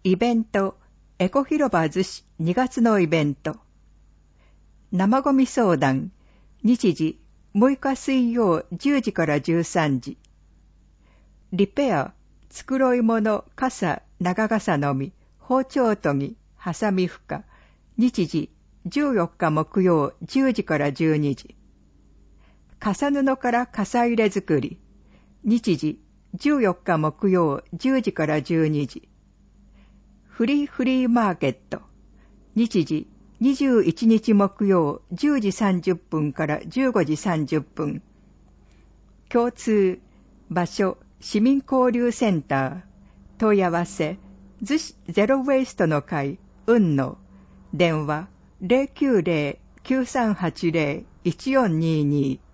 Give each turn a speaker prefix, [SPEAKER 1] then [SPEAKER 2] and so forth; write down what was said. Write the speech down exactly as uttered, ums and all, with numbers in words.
[SPEAKER 1] イベント、エコ広場逗子にがつのイベント。生ゴミ相談、日時むいか水曜じゅうじからじゅうさんじ。リペア、繕い物、傘、長傘のみ、包丁研ぎ、ハサミ負荷。日時じゅうよっか木曜じゅうじからじゅうにじ。傘布から傘入れ作り。日時じゅうよっか木曜じゅうじからじゅうにじ。フリーフリーマーケット。日時にじゅういちにち木曜じゅうじさんじゅっぷんからじゅうごじさんじゅっぷん。共通、場所、市民交流センター。問い合わせ、逗子ゼロウェイストの会、雲野。電話、ゼロきゅうゼロ きゅうさんはちゼロ いちよんにーにー。